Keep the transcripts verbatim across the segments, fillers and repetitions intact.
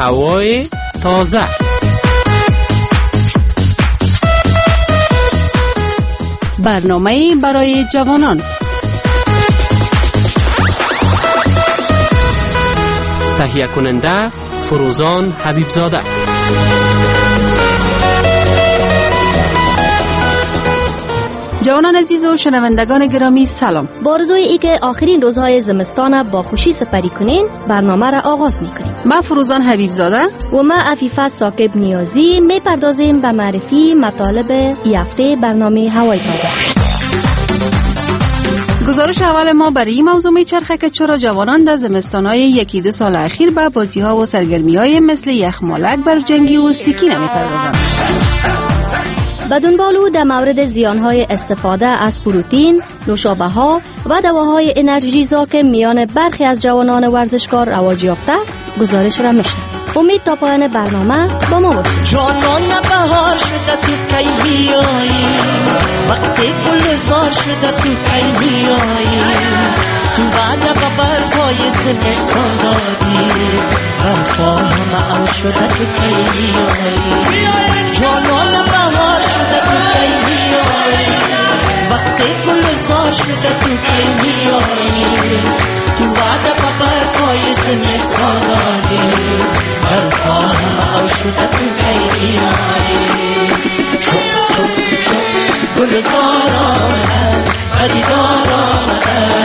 هوای تازه. برنامه برای جوانان. تهیه کننده فروزان حبیبزاده. جوانان عزیز و شنوندگان گرامی سلام. با آرزوی ای که آخرین روزهای زمستان با خوشی سپری کنین برنامه را آغاز میکنیم. من فروزان حبیبزاده و من عفیفه ثاقب نیازی میپردازیم به معرفی مطالب این هفته برنامه هوای تازه. گزارش اول ما برای این موضوع میچرخه که چرا جوانان در زمستان‌های یکی دو سال اخیر به بازی‌ها و سرگرمی‌های مثل یخمالک، برجنگی و سیکی نمی‌پردازند. بدون بالو در مورد زیانهای استفاده از پروتئین، نوشابه‌ها و دواهای انرژیزا که میان برخی از جوانان ورزشکار رواج یافته گزارش را میشه. امید تا پایان برنامه با ما باشید. جانان بهار شده تو کی بیایی، وقتی گلزار شده تو کی بیایی، بعد خبر پای زمستان دادی غمخواه همه او شده تو کی بیایی. جانان بهار شده تو کی بیایی، وقتی گلزار شده تو کی بیایی، تو بعد خبر پای زمستان دادی غمخواه همه او شده تو کی بیایی. چوب چوب چوب گلزار آمد پدیدار آمده،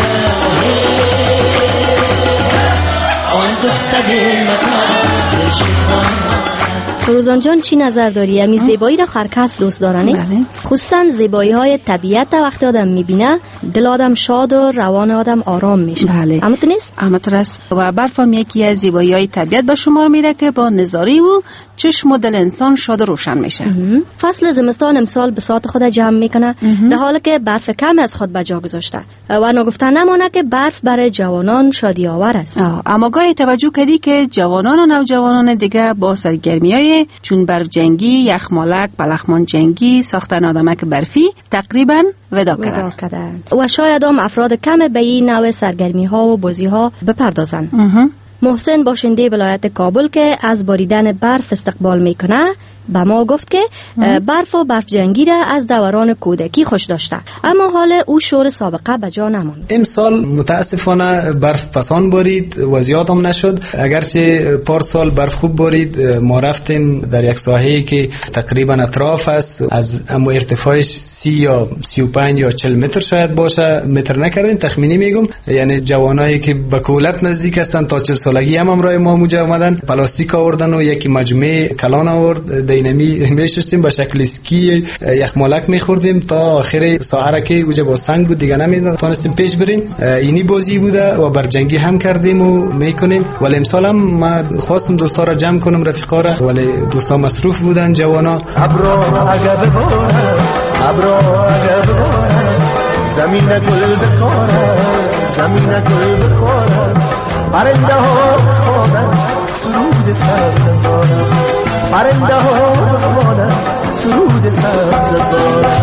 آن دختر مزار شیطان. فروزان جان چی نظر داری؟ امی زیبایی را هر کس دوست دارنه؟ بله. خصوصا زیبایی های طبیعت وقتی آدم میبینه دل آدم شاد و روان آدم آرام میشه. بله. اما تو نیست؟ اما تو است. و برف هم یکی از زیبایی های طبیعت به شمار میره که با نظاره و چشم و دل انسان شاد و روشن میشه. فصل زمستان امسال بساط خود جمع میکنه در حالی که برف کم از خود به جا گذاشته و نگفته نمانه که برف برای جوانان شادی آور است. اما گاهی توجه کردی که جوانان و نوجوانان دیگه با سرگرمی‌های چون برف جنگی، یخمالک، بلخمان جنگی، ساختن آدمک برفی تقریبا ودا کردند و شاید هم افراد کم به این نوع سرگرمی ها و بازی ها بپردازند. محسن باشنده ولایت کابل که از باریدن برف استقبال میکنه با ما گفت که برف و برف جنگی را از دوران کودکی خوش داشته، اما حال او شور سابقه به جا نماند. امسال متاسفانه برف پسان بارید و زیاد هم نشد، اگرچه پارسال برف خوب بارید. ما رفتیم در یک ساحه‌ای که تقریبا اطراف است، از اما ارتفاعش سی یا سی و پنج یا چهل متر شاید باشه، متر نکردیم تخمینی میگم، یعنی جوانایی که به کولت نزدیک هستند تا چهل سالگی هم امرای ما موجه آمدن، پلاستیک آوردن و یکی مجموعه کلان آورد، دینمی میشستیم به شکل اسکی یخمالک میخوردیم تا آخر ساعت که اوجه با سنگ بود دیگه نمیتونستیم پیش بریم. اینی بازی بوده و برجنگی هم کردیم و میکنیم. ولی امسال هم ما خواستم دوستا را جمع کنم، رفیقا را، ولی دوستا مصروف بودن جوانا. ابرو عجب باره ابرو عجب باره زمین گل بکاره زمین گل بکاره پرنده ها خوانن سرود سبز زاره پرنده ها خوانن سرود سبز زاره.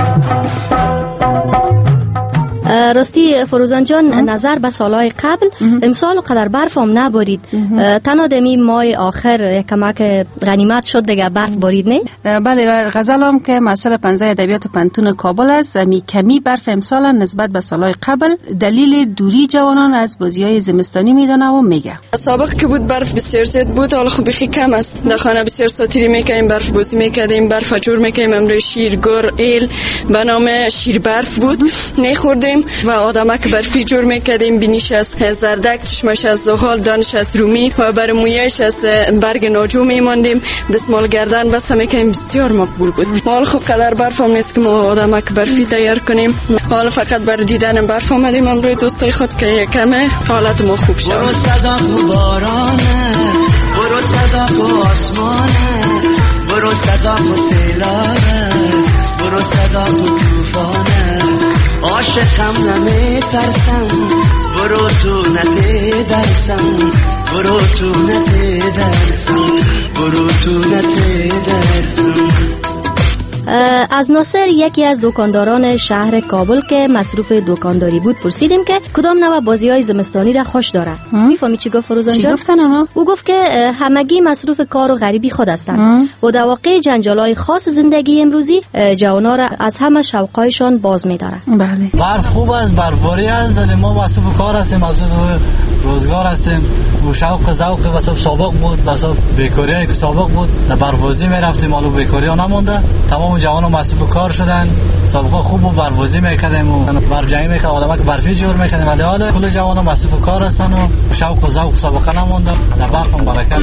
راستی فروزان جان نظر به سالهای قبل امسال قدر برف هم نبارید، تنها دمی ماه آخر کمک غنیمت شد دیگه برف بارید نه؟ بله و غزل هم که مسئله پنزه ادبیات و پنتون کابل است، می کمی برف امسال نسبت به سالهای قبل دلیل دوری جوانان از بازی‌های زمستانی میدانه و میگه. سابق که بود برف بسیار زیاد بود، حالا خب بخی کم است. در خانه بسیار ساتیری میکنیم، برف بازی میکردیم، برف جور میکنیم، امروز شیرگر ایل به نام شیر برف بود نخوردیم و آدمک برفی جور میکردیم، بینیش از زردک، چشمش از زغال، دانش از رومی و بر مویش از برگ ناجو میماندیم، دستمال گردن بس میکنیم، بسیار مقبول بود. حالا خب قدر برف هم نیست که ما آدمک برفی تیار کنیم، حالا فقط بر دیدن برف آمدیم امروی دوستای خود که یکمه حالت ما خوب شد. برو صدا و بارانه، برو صدا و آسمانه، برو صدا و سیلانه، برو صدا و توفانه، عاشقم نمی ترسم، برو تو نتی درسم، برو تو نتی درسم، برو تو نتی درسم. از ناصر یکی از دکانداران شهر کابل که مصروف دکانداری بود پرسیدیم که کدام نوع بازی‌های زمستانی را خوش داره. میفهمی چی گفت فروزان جان؟ چی گفتن اونا؟ او گفت که همگی مصروف کار و غریبی خود هستند و در واقع جنجال‌های خاص زندگی امروزی جوان‌ها را از همه شوق‌هایشان باز می‌داره. بله. برف خوب است، برفباری است، ولی ما مصروف کار هستیم، مصروف روزگار هستیم. و شوق ذوق واسه سابق بود، واسه بیکاری که سابق بود، در برفبازی می‌رفتیم، حالا بیکاری ها نمونده. تمام جوان‌ها مصروف کار شدن. سابقا خوب بود، برفبازی می‌کردیم و برف جنگی می‌کردیم، آدم‌ها که برفی جور می‌کردیم. ولی حالا کل جوان‌ها مصروف کار هستن و شوق و ذوق سابقا نمونده. در برف هم برکت.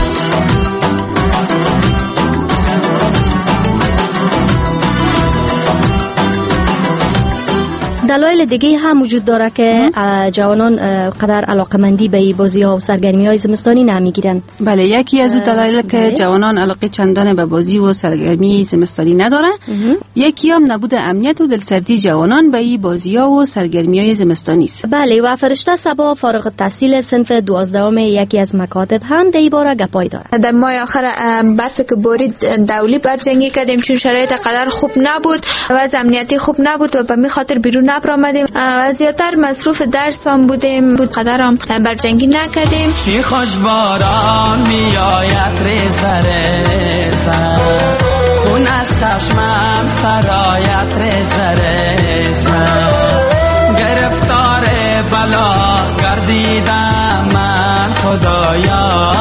دلایل دیگه هم وجود داره که جوانان قدر علاقمندی به بازی‌ها و سرگرمی‌های زمستانی نمیگیرن. بله، یکی از دلایل که جوانان علاقه چندان به بازی و سرگرمی زمستانی ندارن، یکی هم نبود امنیت و دلسردی جوانان به این بازی‌ها و سرگرمی‌های زمستانی است. بله، و فرشته صبا فارغ التحصیل صنف دوازدهم یکی از مکاتب هم در این باره گپای داره. در ماه آخر برف که بارید دولی برجنگی کردیم چون شرایط قدر خوب نبود و امنیتی خوب نبود و به می خاطر بیرون نبرآمدیم و زیادتر مصروف درس هم بودیم، بود قدر هم برجنگی نکردیم. چی خوش باران میآید ریزه ریزه، خون از چشمم سرایت ریزه ریزه، گرفتار بلا گردیدم من خدایا،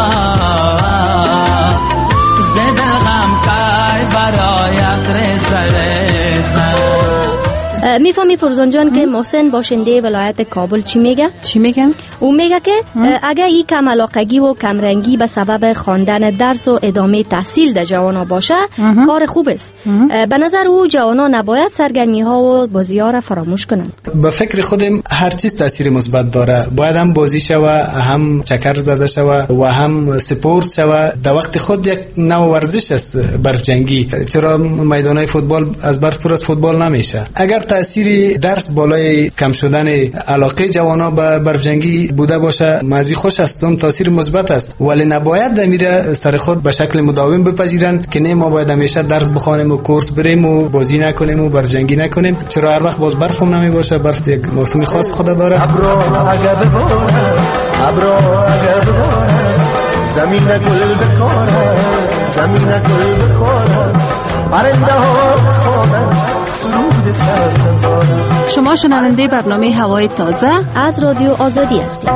زد غم کای برایت ریزه ریزه. میفهمی فروزان جان که محسن باشنده ولایت کابل چی میگه؟ چی میگن؟ او میگه که اگر این کم علاقگی و کمرنگی به سبب خواندن درس و ادامه تحصیل در جوانا باشه کار خوب است. به نظر او جوانا نباید سرگرمی ها و بازی ها را فراموش کنند. به فکر خودم هر چیز تاثیر مثبت داره، باید هم بازی شوه، هم چکر زده شوه و هم سپورت شوه. در وقت خود یک نوع ورزش است برف جنگی. چرا میدانای فوتبال از برف پر از فوتبال نمیشه؟ اگر تأثیر درس بالای کم شدن علاقه جوانا به برف جنگی بوده باشه، مزی خوش است، اون تاثیر مثبت است، ولی نباید دمیره سر خود به شکل مداوم بپذیرند که نه ما باید همیشه درس بخوانیم و کورس بریم و بازی نکنیم و برف جنگی نکنیم. چرا هر وقت باز برف هم نمی باشه؟ برف یک موسم خاص خود داره. ابرو اگر بباره، ابرو اگر بباره، زمین گل بکاره، زمین گل بکاره، پرنده ها بخوانه سرود سرتزاره. شما شنونده برنامه هوای تازه از رادیو آزادی هستید.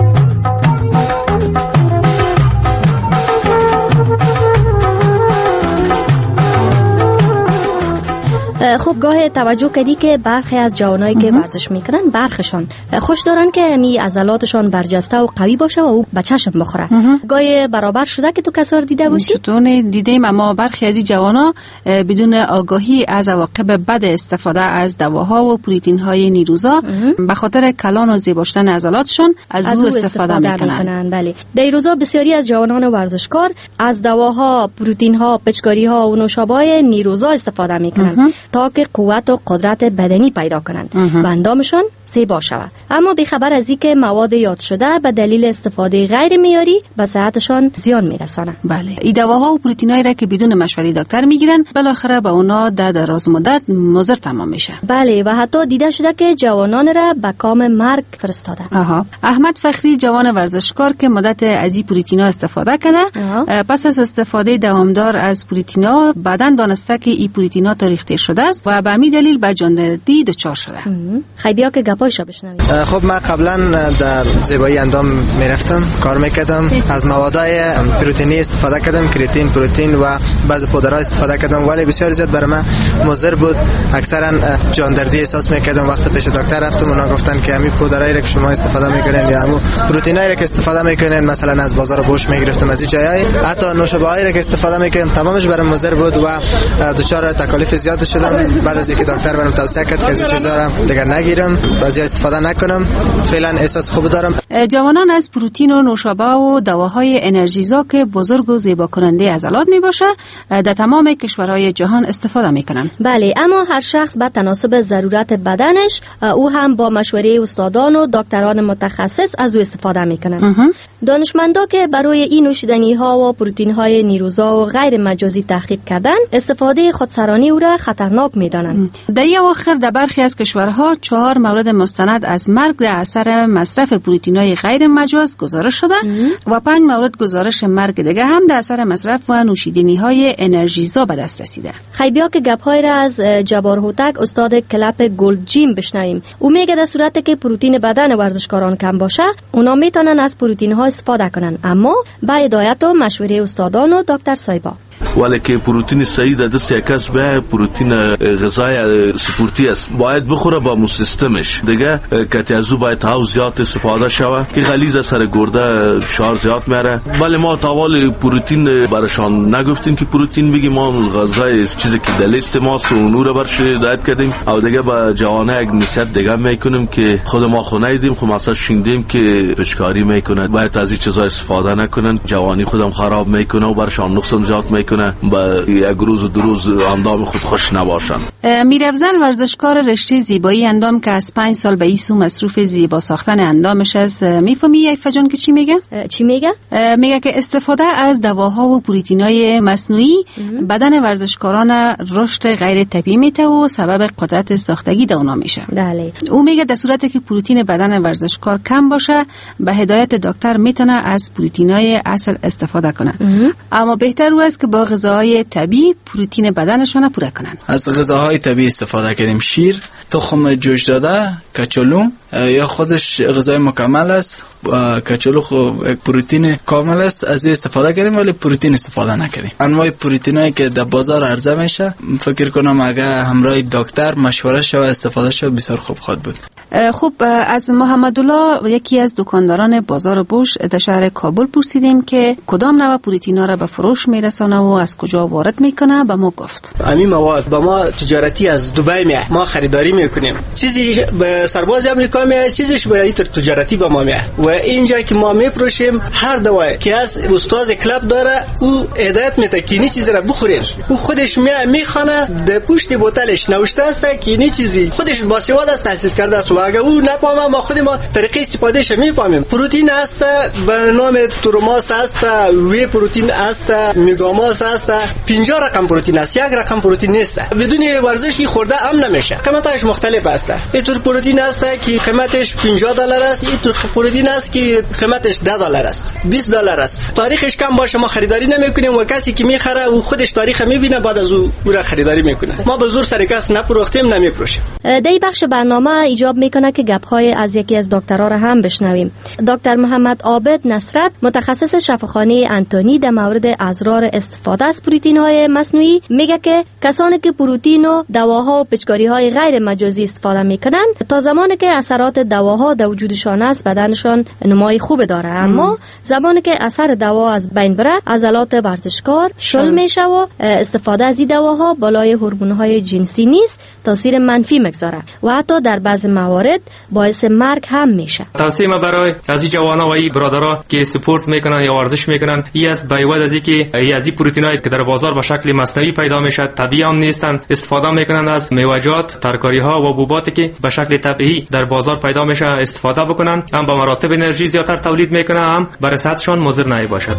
خب گاه توجه کردی که برخی از جوانایی که ورزش میکنن برخشان خوش دارن که می عضلاتشان برجسته و قوی باشه و او به چشم بخوره. گاه برابر شده که تو کسار دیده باشی؟ چطور دیدیم، اما برخی از این جوانا بدون آگاهی از عواقب بد استفاده از دواها و پروتئین های نیروزا به خاطر کلان و زیبا شدن عضلاتشان از, از او استفاده, استفاده میکنن. بله، در روزا بسیاری از جوانان ورزشکار از دواها، پروتئین ها، پچکاری ها و نوشابه نیروزا استفاده میکنن تا که قوت و قدرت بدنی پیدا کنند و اندامشان زیبا شود. اما بیخبر از این که مواد یاد شده به دلیل استفاده غیر معیاری به صحتشان زیان میرسانند. بله، این دواها و پروتئینایی را که بدون مشوره دکتر میگیرن بالاخره به اونا در دراز مدت مضر تمام میشه. بله، و حتی دیده شده که جوانان را به کام مرگ فرستادن. آها. احمد فخری جوان ورزشکار که مدت از این پروتئینا استفاده کرده، پس از استفاده دوامدار از پروتئینا بدن دانسته که این پروتئینا تاریخته شده است و به همین دلیل به جاندردی دچار شده. خیلی بیا که گپایشو بشنویم. خب من قبلا در زیبایی اندام میرفتم، کار میکردم، از موادهای پروتئینی استفاده کردم، کریاتین، پروتئین و بعضی پودرها استفاده کردم، ولی بسیار زیاد برای من مضر بود. اکثرا جاندردی احساس میکردم. وقتی پیش دکتر رفتم اونا گفتن که همین پودرایی که شما استفاده میکنین یا همون پروتئینایی که استفاده میکنین مثلا از بازار بوش میگرفتم، از این جایی حتی نوشابه‌ای که استفاده میکنم تمامش برای مضر بود و دچار تکالیف زیاد شدم. بعد از اینکه دکتر برام توصیه کرد که از این چیزا رو دیگه نگیرم، از غذا استفاده نکنم. فعلا احساس خوب دارم. جوانان از پروتئین و نوشابه و دواهای انرژیزا که بزرگ و زیبا کننده عضلات می باشه در تمام کشورهای جهان استفاده می کنن. بله، اما هر شخص به تناسب ضرورت بدنش او هم با مشوره استادان و دکتران متخصص از او استفاده می کنن. دانشمندا که برای این نوشیدنی ها و پروتئین های نیروزا و غیر مجازی تحقیق کردن استفاده خودسرانی او را خطرناک می دانند. در اواخر در برخی از کشورها چهار مورد مستند از مرگ در اثر مصرف پروتئین های غیر مجاز گزارش شده و پنج مورد گزارش مرگ دیگه هم در اثر مصرف و نوشیدنی های انرژیزا به دست رسیده. خیبیا که گپ های را از جبار هوتک استاد کلاب گلد جیم بشنویم. او میگه در صورتی که پروتئین بدن ورزشکاران کم باشه اونا میتونن از پروتئین ها استفاده کنن، اما با هدایت و مشوره استادان و دکتر سایبا. ولی که پروتئین صحیح در دست یک کس به پروتئین غذای سپورتی است باید بخوره با مو سیستمش دیگه که از او باید هاو زیاد استفاده شوه که غلیظ سر گرده شار زیاد میاره. ولی ما تاول پروتئین برشان نگفتیم که پروتئین بگیم، ما غذای چیزی که در لیست ماست و اون رو برش هدایت کردیم او دیگه با جوانه یک نصیحت دیگه میکنیم که خود ما خو ندیدیم خو مثلا شنیدیم که پچکاری میکنه، باید از این چیزا استفاده نکنن، جوانی خودم خراب میکنه و برشان نقص زیاد میکنه، با یک روز و دو روز اندام خود خوش نباشن. میرافضل ورزشکار رشته زیبایی اندام که از پنج سال به ایسو مصروف زیبا ساختن اندامش است، میفهمی یک فجان که چی میگه؟ چی میگه؟ میگه که استفاده از دواها و پروتئینای مصنوعی بدن ورزشکاران رشد غیر طبیعی میته و سبب قدرت ساختگی در اونا میشه. بله. او میگه در صورتی که پروتئین بدن ورزشکار کم باشه به هدایت دکتر میتونه از پروتئینای اصل استفاده کنه. اما بهتر است که با غذاهای طبیعی پروتئین بدنشون پوره کنن. از غذاهای طبیعی استفاده کردیم. شیر، تخم جوش داده، کچالو یا خودش غذای مکمل است. کچالو خو یک پروتئین کامل است، از این استفاده کردیم ولی پروتئین استفاده نکردیم. انواع پروتئینایی که در بازار عرضه میشه فکر کنم اگه همراه دکتر مشوره شو استفاده شو بسیار خوب خواهد بود. خب از محمد الله یکی از دکانداران بازار بوش در شهر کابل پرسیدیم که کدام نوع پروتئینا را به فروش میرسانه و از کجا وارد میکنه. به ما گفت همین مواد با ما تجارتی از دبی میه، ما خریداری میکنیم، چیزی به سرباز امریکا میه، چیزیش به اینطور تجارتی با ما میه و اینجا که ما میپروشیم هر دوای که از استاد کلاب داره او هدایت میده که این چیز را بخورین، او خودش میه میخونه در پشت بوتلش نوشته است که این چیزی خودش با سواد است تحصیل کرده است و اگه او نفهمه ما خود ما طریقه استفادهش میفهمیم. پروتئین است به نام تروماس است، وی پروتئین است، میگاماس است، پنجاه رقم پروتئین است، یک رقم پروتئین نیست. بدون ورزشی خورده هم نمیشه. قیمتش مختلف است. اینطور پروتئین است که قیمتش پنجاه دلار است، اینطور پروتئین است که قیمتش ده دلار است، بیست دلار است. تاریخش کم باشه ما خریداری نمیکنیم و کسی که میخره او خودش تاریخ میبینه بعد از او او را خریداری میکنه. ما به زور سر کس نپروختیم نمیپروشیم. در بخش برنامه ایجاب میکنه که گپ‌های از یکی از دکترها را هم بشنویم. دکتر محمد عابد نصرت متخصص شفاخانه انتونی در مورد اضرار استفاده از پروتئین‌های مصنوعی میگه که کسانی که پروتئین و دواها و پچکاری‌های غیر مجازی استفاده میکنن تا زمانی که اثرات دواها در وجودشان است بدنشان نمای خوب داره، اما زمانی که اثر دوا از بین بره عضلات ورزشکار شل میشه و استفاده از این دواها بالای هورمون‌های جنسی نیست تاثیر منفی میگذاره و حتی در بعض موارد باعث مرگ هم میشه. توصیه ما برای از این جوانا و این برادرها که سپورت میکنن یا ورزش میکنن این است به عوض از اینکه از این پروتئینایی که در بازار به شکل مصنوعی پیدا میشه طبیعی هم نیستن استفاده میکنن از میوه‌جات، ترکاری‌ها و حبوباتی که به شکل طبیعی در بازار پیدا میشه استفاده بکنن، هم با مراتب انرژی زیادتر تولید میکنه هم برای صحتشان مضر نمی باشد.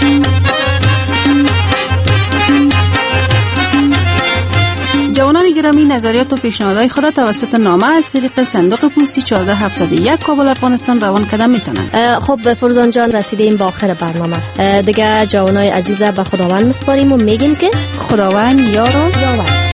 جوانان گرامی نظریات و پیشنهادهای خود توسط نامه از طریق صندوق پستی چهارده هفتاد و یک کابل افغانستان روان کردن میتونن. خب فرزان جان رسیدیم به آخر برنامه دیگه. جوانای عزیز به خداوند مسپاریم و میگیم که خداوند یار و یاور.